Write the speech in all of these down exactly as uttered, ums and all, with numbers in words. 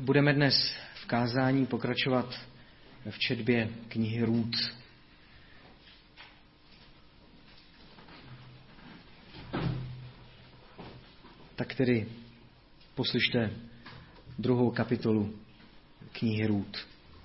Budeme dnes v kázání pokračovat v četbě knihy Rút. Tak tedy poslyšte druhou kapitolu knihy Rút.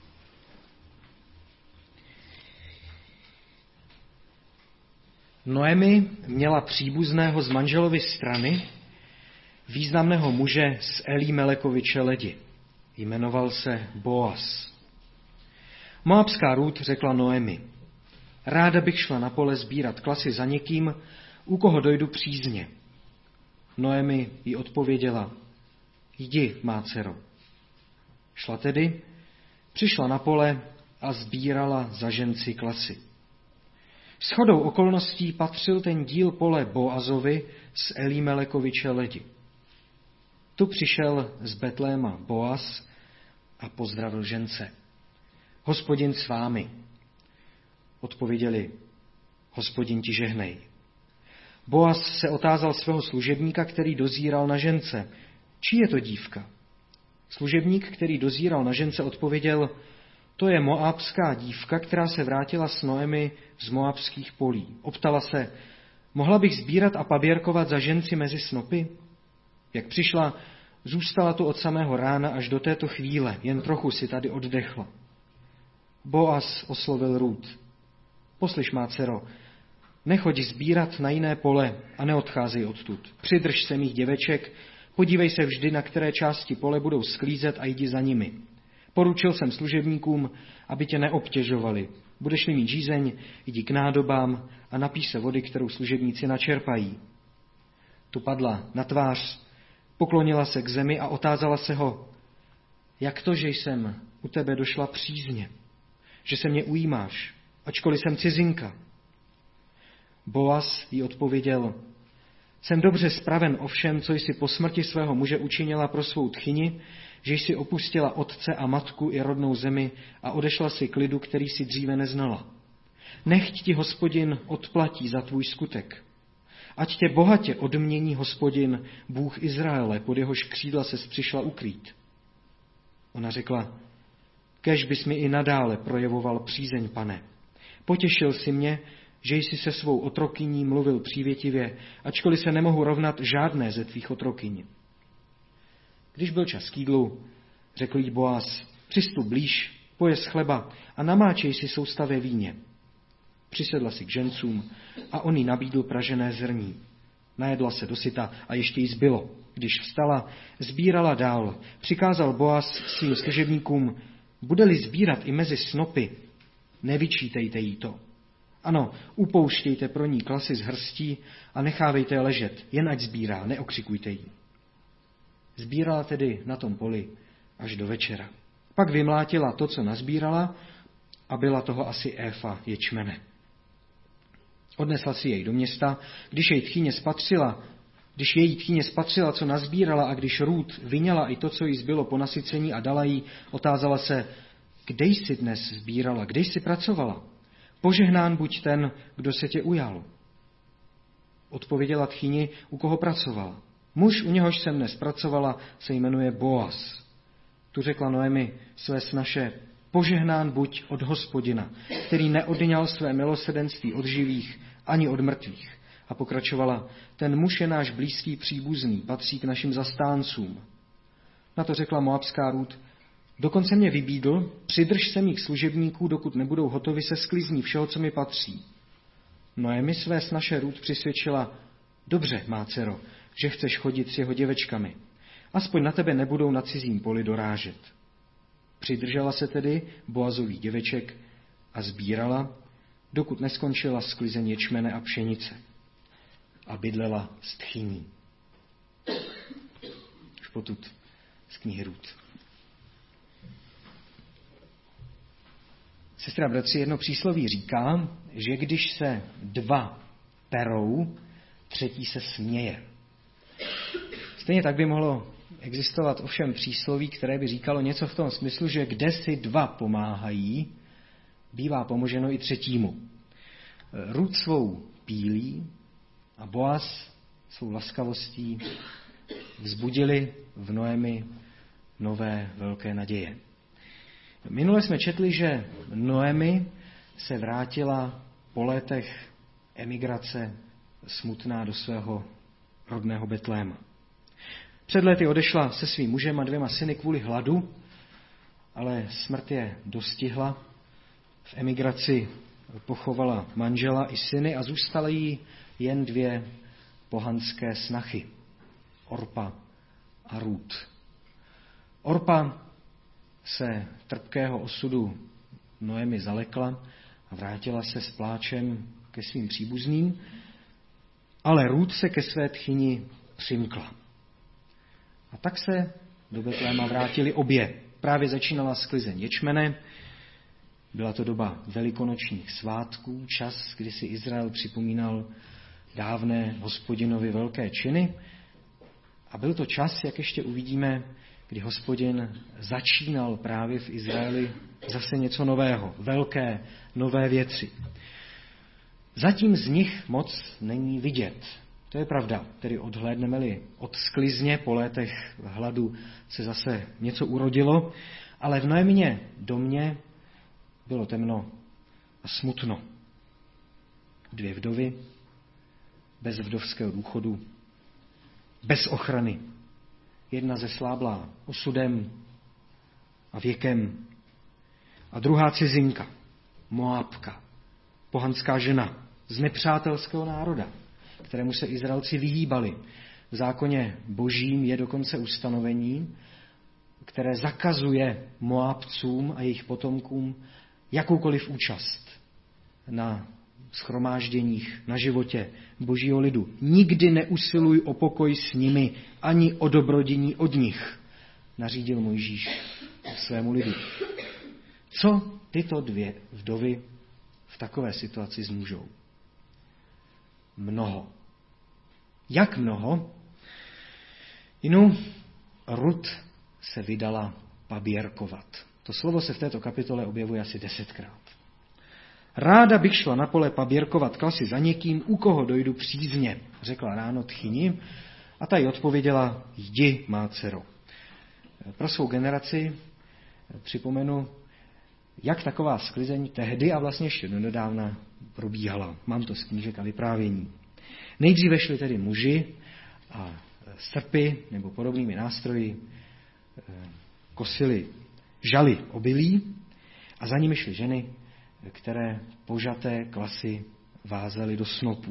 Noemi měla příbuzného z manželovy strany, významného muže z Elímelekovy čeledi. Jmenoval se Boaz. Moabská Rút řekla Noemi: ráda bych šla na pole sbírat klasy za někým, u koho dojdu přízně. Noemi jí odpověděla: jdi, má dcero. Šla tedy, přišla na pole a sbírala za ženci klasy. Shodou okolností patřil ten díl pole Boazovi z Elímelekovy čeledi. Tu přišel z Betléma Boaz a pozdravil žence. Hospodin s vámi. Odpověděli: Hospodin ti žehnej. Boaz se otázal svého služebníka, který dozíral na žence: čí je to dívka? Služebník, který dozíral na žence, odpověděl: to je moabská dívka, která se vrátila s Noemi z moabských polí. Optala se: mohla bych sbírat a paběrkovat za ženci mezi snopy? Jak přišla, zůstala tu od samého rána až do této chvíle, jen trochu si tady oddechla. Boaz oslovil Rút: poslyš, má dcero, nechoď sbírat na jiné pole a neodcházej odtud. Přidrž se mých děveček, podívej se vždy, na které části pole budou sklízet, a jdi za nimi. Poručil jsem služebníkům, aby tě neobtěžovali. Budeš-li mít žízeň, jdi k nádobám a napij se vody, kterou služebníci načerpají. Tu padla na tvář, poklonila se k zemi a otázala se ho: jak to, že jsem u tebe došla přízně, že se mě ujímáš, ačkoliv jsem cizinka? Boaz jí odpověděl: jsem dobře spraven o všem, co jsi po smrti svého muže učinila pro svou tchyni, že jsi opustila otce a matku i rodnou zemi a odešla si k lidu, který si dříve neznala. Nechť ti Hospodin odplatí za tvůj skutek. Ať tě bohatě odmění Hospodin, Bůh Izraele, pod jehož křídla ses přišla ukrýt. Ona řekla: kéž bys mi i nadále projevoval přízeň, pane. Potěšil si mě, že jsi se svou otrokyní mluvil přívětivě, ačkoliv se nemohu rovnat žádné ze tvých otrokyň. Když byl čas k jídlu, řekl jí Boaz: přistup blíž, pojez chleba a namáčej si sousta ve víně. Přisedla si k žencům a on jí nabídl pražené zrní. Najedla se dosyta a ještě jí zbylo. Když vstala, sbírala dál. Přikázal Boaz svým služebníkům: bude-li sbírat i mezi snopy, nevyčítejte jí to. Ano, upouštějte pro ní klasy z hrstí a nechávejte je ležet, jen ať sbírá, neokřikujte jí. Sbírala tedy na tom poli až do večera. Pak vymlátila to, co nazbírala, a byla toho asi éfa ječmene. Odnesla si jej do města, když jej tchyně spatřila, když její tchyně spatřila, co nazbírala, a když Rút vyňala i to, co jí zbylo po nasycení a dala jí, otázala se: kde jsi dnes sbírala, kde jsi pracovala? Požehnán buď ten, kdo se tě ujal. Odpověděla tchyni, u koho pracovala. Muž, u něhož jsem dnes pracovala, se jmenuje Boaz. Tu řekla Noemi své snaše: požehnán buď od Hospodina, který neodňal své milosrdenství od živých ani od mrtvých. A pokračovala: ten muž je náš blízký příbuzný, patří k našim zastáncům. Na to řekla moabská Rút: dokonce mě vybídl, přidrž se mých služebníků, dokud nebudou hotovi se sklizní všeho, co mi patří. Noemi své snaše Rút přisvědčila: dobře, má dcero, že chceš chodit s jeho děvečkami. Aspoň na tebe nebudou na cizím poli dorážet. Přidržela se tedy Boazových děveček a sbírala, dokud neskončila sklizeň ječmene a pšenice. A bydlela s tchyní. Už potud z knihy Rút. Sestra a bratři, jedno přísloví říká, že když se dva perou, třetí se směje. Stejně tak by mohlo existovat ovšem přísloví, které by říkalo něco v tom smyslu, že kde si dva pomáhají, bývá pomoženo i třetímu. Rút svou pílí a Boaz svou laskavostí vzbudili v Noemi nové velké naděje. Minule jsme četli, že Noemi se vrátila po letech emigrace smutná do svého rodného Betléma. Před lety odešla se svým mužem a dvěma syny kvůli hladu, ale smrt je dostihla. V emigraci pochovala manžela i syny a zůstaly jí jen dvě pohanské snachy, Orpa a Rút. Orpa se trpkého osudu Noemi zalekla a vrátila se s pláčem ke svým příbuzným, ale Rút se ke své tchyni přimkla. A tak se do Betléma vrátili obě. Právě začínala sklizeň ječmene, byla to doba velikonočních svátků, čas, kdy si Izrael připomínal dávné Hospodinovi velké činy. A byl to čas, jak ještě uvidíme, kdy Hospodin začínal právě v Izraeli zase něco nového, velké, nové věci. Zatím z nich moc není vidět. To je pravda, tedy odhlédneme-li od sklizně, po letech hladu se zase něco urodilo, ale v Noemině domě bylo temno a smutno. Dvě vdovy, bez vdovského důchodu, bez ochrany. Jedna zesláblá osudem a věkem a druhá cizinka, Moabka, pohanská žena z nepřátelského národa, kterému se Izraelci vyhýbali. V zákoně božím je dokonce ustanovení, které zakazuje Moabcům a jejich potomkům jakoukoliv účast na shromážděních, na životě božího lidu. Nikdy neusiluj o pokoj s nimi, ani o dobrodění od nich, nařídil Mojžíš svému lidu. Co tyto dvě vdovy v takové situaci zmůžou? Mnoho. Jak mnoho? Inu, Rut se vydala paběrkovat. To slovo se v této kapitole objevuje asi desetkrát. Ráda bych šla na pole paběrkovat klasy za někým, u koho dojdu přízně, řekla ráno tchyni, a ta jí odpověděla, jdi, má dcero. Pro svou generaci připomenu, jak taková sklizeň tehdy a vlastně ještě donedávna probíhala. Mám to z knížek a vyprávění. Nejdříve šli tedy muži a srpy nebo podobnými nástroji kosili žaly obilí a za nimi šly ženy, které požaté klasy vázaly do snopů.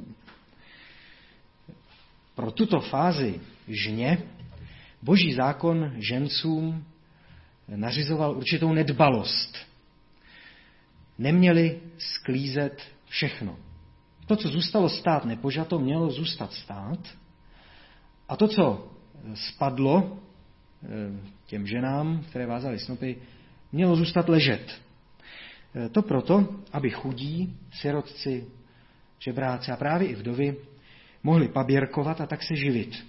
Pro tuto fázi žně boží zákon žencům nařizoval určitou nedbalost. Neměli sklízet všechno. To, co zůstalo stát nepožato, mělo zůstat stát. A to, co spadlo těm ženám, které vázaly snopy, mělo zůstat ležet. To proto, aby chudí, sirotci, žebráci a právě i vdovy mohli paběrkovat a tak se živit.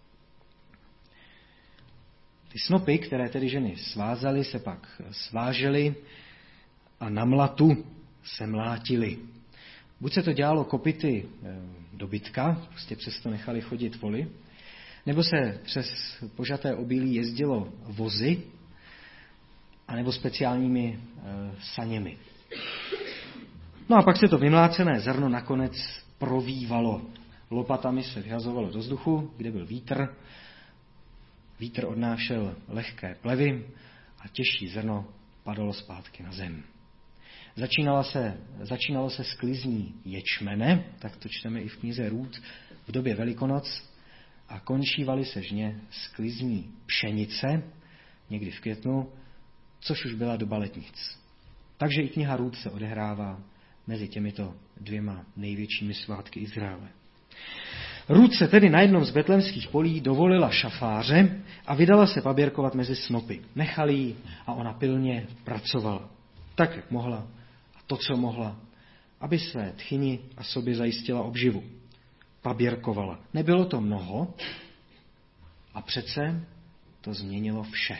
Ty snopy, které tedy ženy svázaly, se pak svážely a na mlatu se mlátily. Buď se to dělalo kopyty dobytka, prostě přesto nechali chodit voly, nebo se přes požaté obilí jezdilo vozy, anebo speciálními e, saněmi. No a pak se to vymlácené zrno nakonec provívalo. Lopatami se vyhazovalo do vzduchu, kde byl vítr. Vítr odnášel lehké plevy a těžší zrno padalo zpátky na zem. Začínalo se, začínalo se sklizní ječmene, tak to čteme i v knize Rút, v době Velikonoc, a končívaly se žně sklizní pšenice, někdy v květnu, což už byla doba letnic. Takže i kniha Rút se odehrává mezi těmito dvěma největšími svátky Izraele. Rút se tedy na jednom z betlémských polí dovolila šafáře a vydala se paběrkovat mezi snopy. Nechali ji a ona pilně pracovala. Tak, jak mohla a to, co mohla, aby své tchyni a sobě zajistila obživu. Paběrkovala. Nebylo to mnoho a přece to změnilo vše.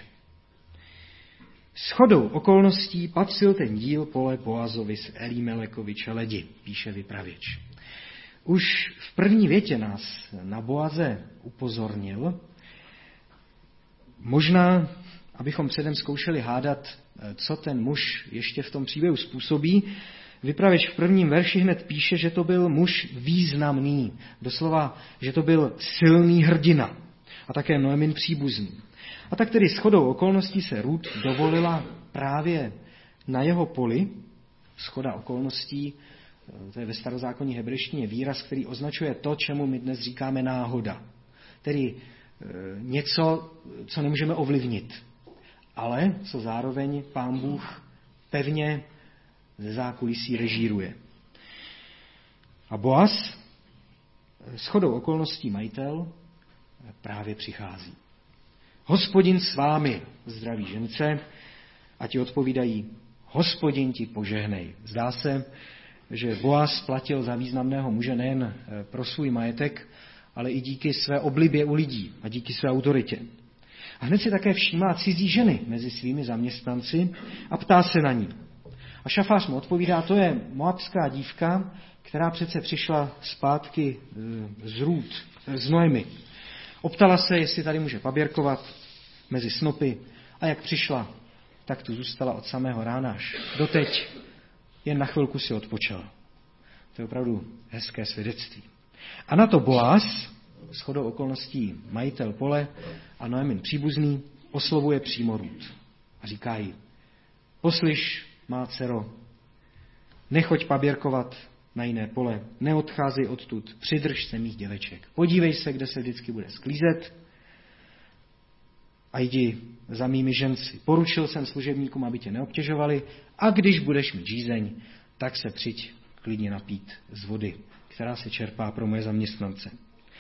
Shodou okolností patřil ten díl pole Boazovi z Elímelekovi čeledi, píše vypravěč. Už v první větě nás na Boaze upozornil, možná abychom předem zkoušeli hádat, co ten muž ještě v tom příběhu způsobí, vypravěč v prvním verši hned píše, že to byl muž významný. Doslova, že to byl silný hrdina. A také Noemin příbuzný. A tak tedy shodou okolností se Rút dovolila právě na jeho poli, shoda okolností, to je ve starozákonní hebrejštině výraz, který označuje to, čemu my dnes říkáme náhoda. Tedy něco, co nemůžeme ovlivnit, ale co zároveň Pán Bůh pevně ze zákulisí režíruje. A Boaz, shodou okolností majitel, právě přichází. Hospodin s vámi, zdraví žence, a ti odpovídají, Hospodin ti požehnej. Zdá se, že Boaz platil za významného muže nejen pro svůj majetek, ale i díky své oblibě u lidí a díky své autoritě. A hned si také všímá cizí ženy mezi svými zaměstnanci a ptá se na ní. A šafář mu odpovídá, to je moabská dívka, která přece přišla zpátky z Rút, z Noemi. Optala se, jestli tady může paběrkovat mezi snopy a jak přišla, tak tu zůstala od samého rána až doteď, jen na chvilku si odpočala. To je opravdu hezké svědectví. A na to Boaz, shodou okolností majitel pole a Noemin příbuzný, oslovuje přímo Rút a říká jí, poslyš, má dcero, nechoď paběrkovat na jiné pole, neodcházej odtud, přidrž se mých děveček. Podívej se, kde se vždycky bude sklízet a jdi za mými ženci. Poručil jsem služebníkům, aby tě neobtěžovali a když budeš mít žízeň, tak se přijď klidně napít z vody, která se čerpá pro moje zaměstnance.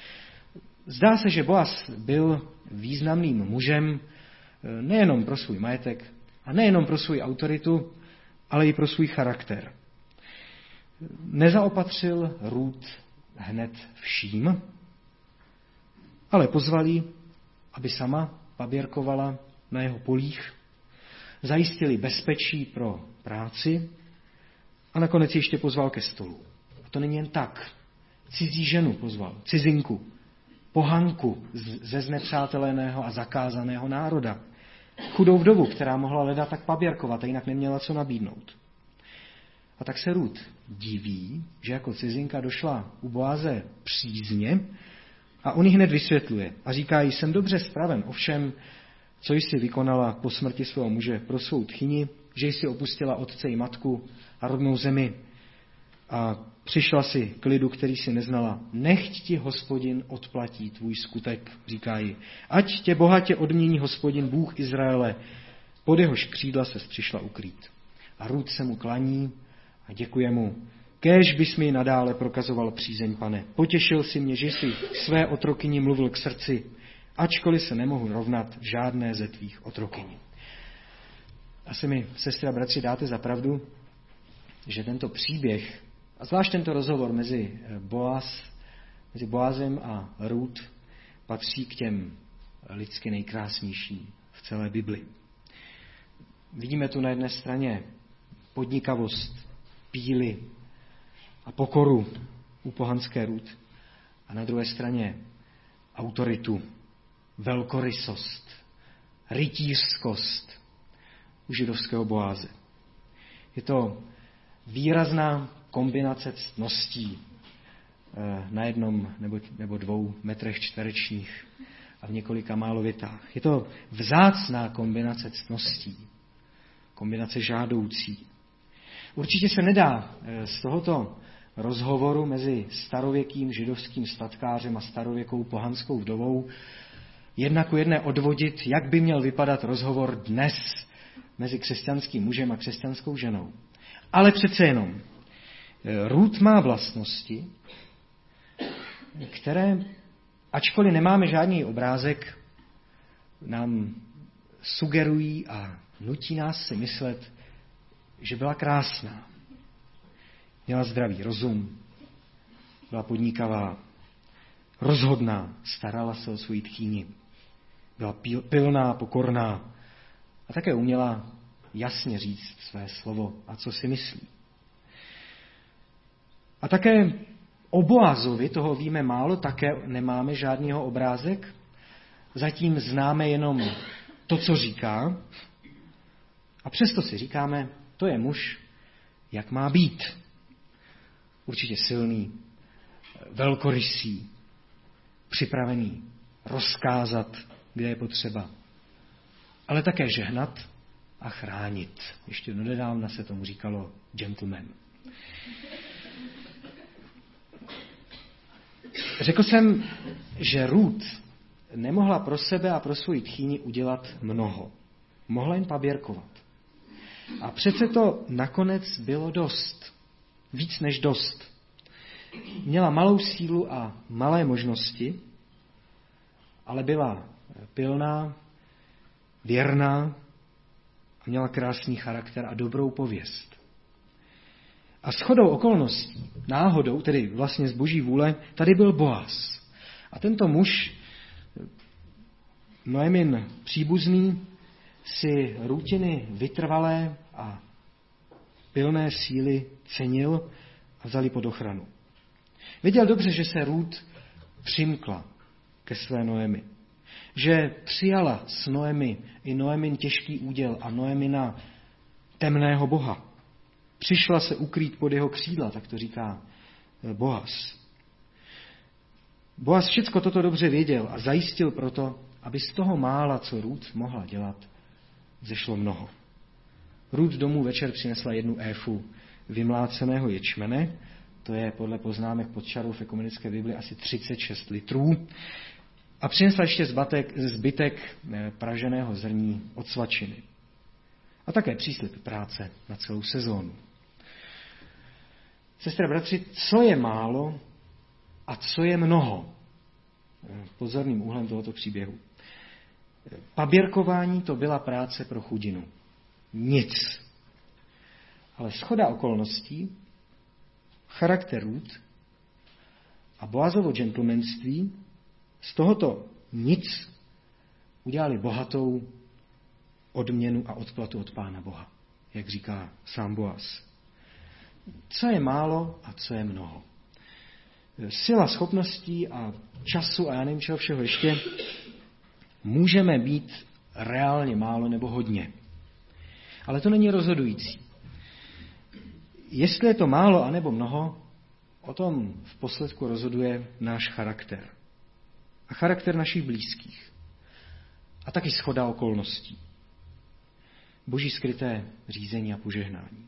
Zdá se, že Boaz byl významným mužem nejenom pro svůj majetek a nejenom pro svou autoritu, ale i pro svůj charakter. Nezaopatřil Rút hned vším, ale pozval ji, aby sama paběrkovala na jeho polích, zajistili bezpečí pro práci a nakonec ještě pozval ke stolu. A to není jen tak. Cizí ženu pozval, cizinku, pohanku ze znepřáteleného a zakázaného národa. Chudou vdovu, která mohla leda tak paběrkovat a jinak neměla co nabídnout. A tak se Rút diví, že jako cizinka došla u Boaze přízně a on ji hned vysvětluje a říká jí, jsem dobře spraven, ovšem, co jsi vykonala po smrti svého muže pro svou tchyni, že jsi opustila otce i matku a rodnou zemi a přišla si k lidu, který si neznala. Nechť ti Hospodin odplatí tvůj skutek, říká jí. Ať tě bohatě odmění Hospodin Bůh Izraele, pod jehož křídla ses přišla ukrýt. A Rút se mu klaní a děkuje mu. Kéž bys mi nadále prokazoval přízeň, pane. Potěšil si mě, že jsi své otrokyni mluvil k srdci, ačkoliv se nemohu rovnat žádné ze tvých otrokyní. Asi mi, sestry a bratři, dáte za pravdu, že tento příběh, a zvlášť tento rozhovor mezi Boaz, mezi Boazem a Rút patří k těm lidsky nejkrásnějším v celé Bibli. Vidíme tu na jedné straně podnikavost, píly a pokoru u pohanské Rút a na druhé straně autoritu, velkorysost, rytířskost u židovského Boáze. Je to výrazná kombinace ctností na jednom nebo, nebo dvou metrech čtverečních a v několika málo větách. Je to vzácná kombinace ctností, kombinace žádoucí. Určitě se nedá z tohoto rozhovoru mezi starověkým židovským statkářem a starověkou pohanskou vdovou jedna ku jedné odvodit, jak by měl vypadat rozhovor dnes mezi křesťanským mužem a křesťanskou ženou. Ale přece jenom, Rút má vlastnosti, které, ačkoliv nemáme žádný obrázek, nám sugerují a nutí nás si myslet, že byla krásná. Měla zdravý rozum, byla podnikavá, rozhodná, starala se o svoji tchýni, byla pilná, pokorná a také uměla jasně říct své slovo a co si myslí. A také o Boazovi, toho víme málo, také nemáme žádného obrázek. Zatím známe jenom to, co říká, a přesto si říkáme, to je muž, jak má být. Určitě silný, velkorysý, připravený rozkázat, kde je potřeba, ale také žehnat a chránit. Ještě donedávna se tomu říkalo gentleman. Řekl jsem, že Ruth nemohla pro sebe a pro svoji tchýni udělat mnoho. Mohla jen paběrkovat. A přece to nakonec bylo dost. Víc než dost. Měla malou sílu a malé možnosti, ale byla pilná, věrná a měla krásný charakter a dobrou pověst. A shodou okolností, náhodou, tedy vlastně z boží vůle, tady byl Boaz. A tento muž, Noemin příbuzný, si Rútiny vytrvalé a pilné síly cenil a vzali pod ochranu. Věděl dobře, že se Rút přimkla ke své Noemi. Že přijala s Noemi i Noemin těžký úděl a Noemina temného boha. Přišla se ukrýt pod jeho křídla, tak to říká Boaz. Boaz všecko toto dobře věděl a zajistil proto, aby z toho mála, co Rút mohla dělat, zešlo mnoho. Rút domů večer přinesla jednu éfu vymláceného ječmene, to je podle poznámek pod čarou v ekumenické Bibli asi třicet šest litrů, a přinesla ještě zbatek, zbytek praženého zrní od svačiny. A také příslib práce na celou sezónu. Sestry a bratři, co je málo a co je mnoho? Pozorným úhlem tohoto příběhu. Paběrkování to byla práce pro chudinu. Nic. Ale shoda okolností, charakter Rút a Boazovo gentlemanství z tohoto nic udělali bohatou odměnu a odplatu od Pána Boha, jak říká sám Boaz. Co je málo a co je mnoho? Sila schopností a času a já nevím čeho všeho ještě můžeme být reálně málo nebo hodně. Ale to není rozhodující. Jestli je to málo anebo mnoho, o tom v posledku rozhoduje náš charakter. A charakter našich blízkých. A taky shoda okolností. Boží skryté řízení a požehnání.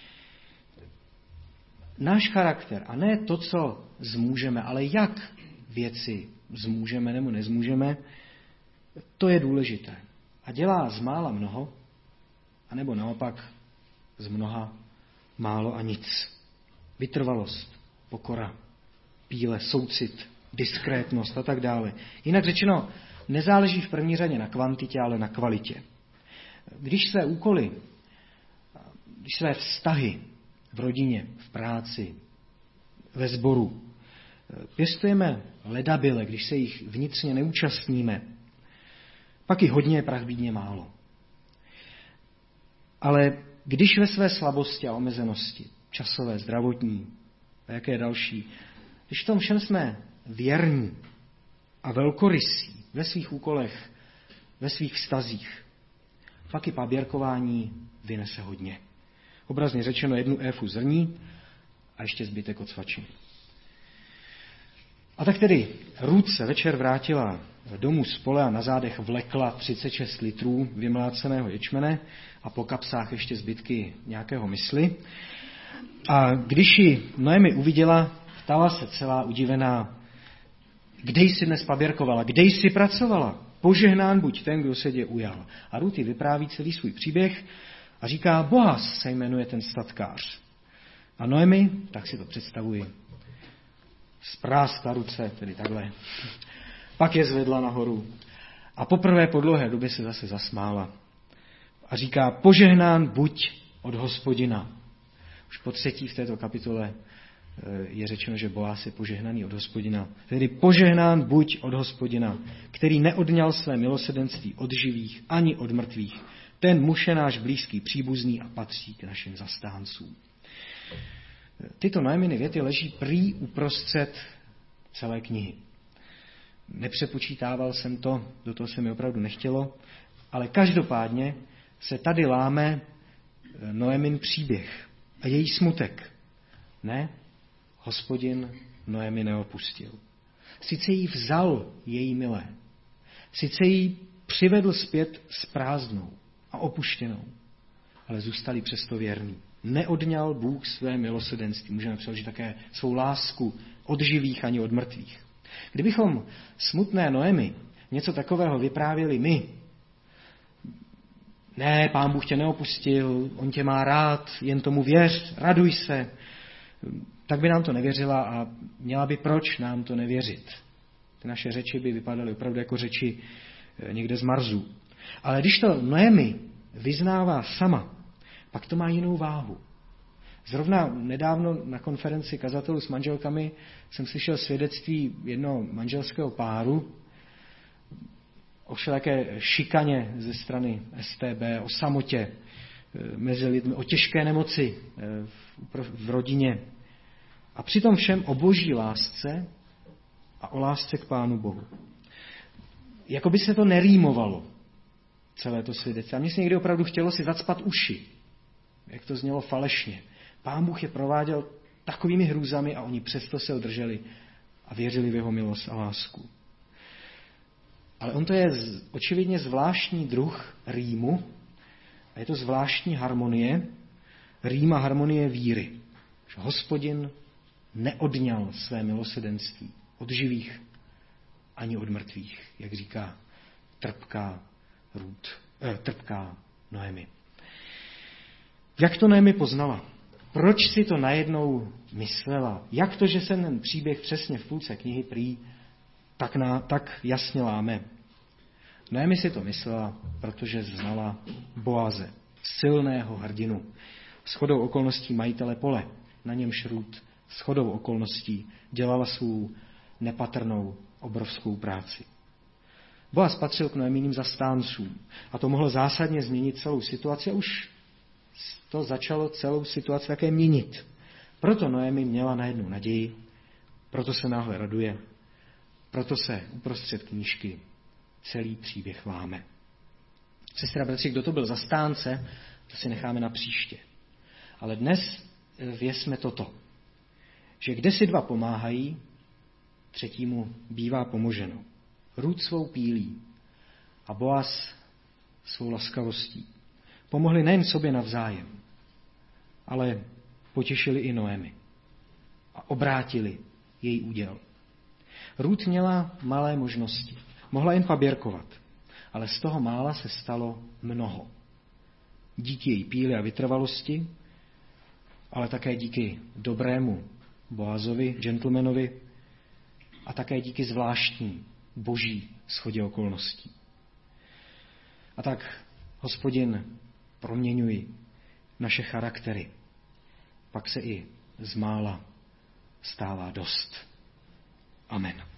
Náš charakter, a ne to, co zmůžeme, ale jak věci zmůžeme nebo nezmůžeme, to je důležité. A dělá z mála mnoho, anebo naopak z mnoha málo a nic. Vytrvalost, pokora, píle, soucit, diskrétnost a tak dále. Jinak řečeno, nezáleží v první řadě na kvantitě, ale na kvalitě. Když své úkoly, když své vztahy v rodině, v práci, ve sboru pěstujeme ledabyle, když se jich vnitřně neúčastníme, pak i hodně je prach bídně málo. Ale když ve své slabosti a omezenosti, časové, zdravotní a jaké další, když v tom všem jsme věrní a velkorysí ve svých úkolech, ve svých vztazích, pak i paběrkování vynese hodně. Obrazně řečeno jednu éfu zrní a ještě zbytek od svačiny. A tak tedy Rút se večer vrátila domů z pole a na zádech vlekla třicet šest litrů vymláceného ječmene a po kapsách ještě zbytky nějakého mysli. A když ji Noemi uviděla, ptala se celá udivená, kde jsi dnes paběrkovala, kde jsi pracovala? Požehnán buď ten, kdo se tě ujal. A Rút jí vypráví celý svůj příběh a říká, Boaz se jmenuje ten statkář. A Noemi, tak si to představuji, spráskla ruce, tedy takhle. Pak je zvedla nahoru a poprvé po dlouhé době se zase zasmála. A říká, požehnán buď od Hospodina. Už po třetí v této kapitole je řečeno, že Boaz je požehnaný od Hospodina. Tedy požehnán buď od Hospodina, který neodňal své milosrdenství od živých ani od mrtvých. Ten muž je náš blízký příbuzný a patří k našim zastáncům. Tyto Noeminy věty leží prý uprostřed celé knihy. Nepřepočítával jsem to, do toho se mi opravdu nechtělo, Ale každopádně se tady láme Noemin příběh a její smutek. Ne, Hospodin Noemi neopustil. Sice jí vzal její milé, sice jí přivedl zpět s prázdnou a opuštěnou, ale zůstali přesto věrní. Neodňal Bůh své milosrdenství, můžeme přeložit také svou lásku od živých ani od mrtvých. Kdybychom smutné Noemi něco takového vyprávěli my, ne, Pán Bůh tě neopustil, on tě má rád, jen tomu věř, raduj se, tak by nám to nevěřila a měla by proč nám to nevěřit. Ty naše řeči by vypadaly opravdu jako řeči někde z Marsu. Ale když to Noemi vyznává sama, pak to má jinou váhu. Zrovna nedávno na konferenci kazatelů s manželkami jsem slyšel svědectví jednoho manželského páru o všelijaké šikaně ze strany S T B, o samotě mezi lidmi, o těžké nemoci v rodině. A přitom všem o boží lásce a o lásce k Pánu Bohu. Jako by se to nerýmovalo, celé to svědectví. A mně se někdy opravdu chtělo si zacpat uši, jak to znělo falešně. Pán Bůh je prováděl takovými hrůzami a oni přesto se udrželi a věřili v jeho milost a lásku. Ale on to je očividně zvláštní druh rýmu a je to zvláštní harmonie, rým a harmonie víry. Že Hospodin neodňal své milosrdenství od živých ani od mrtvých, jak říká trpká Rút, eh, trpká Noemi. Jak to Noemi poznala? Proč si to najednou myslela? Jak to, že se ten příběh přesně v půlce knihy prý tak, na, tak jasně láme? Noemi si to myslela, protože znala Boaze, silného hrdinu, shodou okolností majitele pole, na němž Rút shodou okolností dělala svou nepatrnou obrovskou práci. Boaz patřil k Noeminím zastáncům a to mohlo zásadně změnit celou situaci a už to začalo celou situaci také měnit. Proto Noemi měla najednou naději, proto se náhle raduje, proto se uprostřed knížky celý příběh láme. Sestra, bratři, kdo to byl zastánce, to si necháme na příště. Ale dnes věsme toto, že kde si dva pomáhají, třetímu bývá pomoženo. Rút svou pílí a Boaz svou laskavostí. Pomohli nejen sobě navzájem, ale potěšili i Noemi a obrátili její úděl. Rút měla malé možnosti. Mohla jen paběrkovat, ale z toho mála se stalo mnoho. Díky její píli a vytrvalosti, ale také díky dobrému Boazovi, gentlemanovi, a také díky zvláštní boží shodě okolností. A tak, Hospodin, proměňuj naše charaktery. Pak se i z mála stává dost. Amen.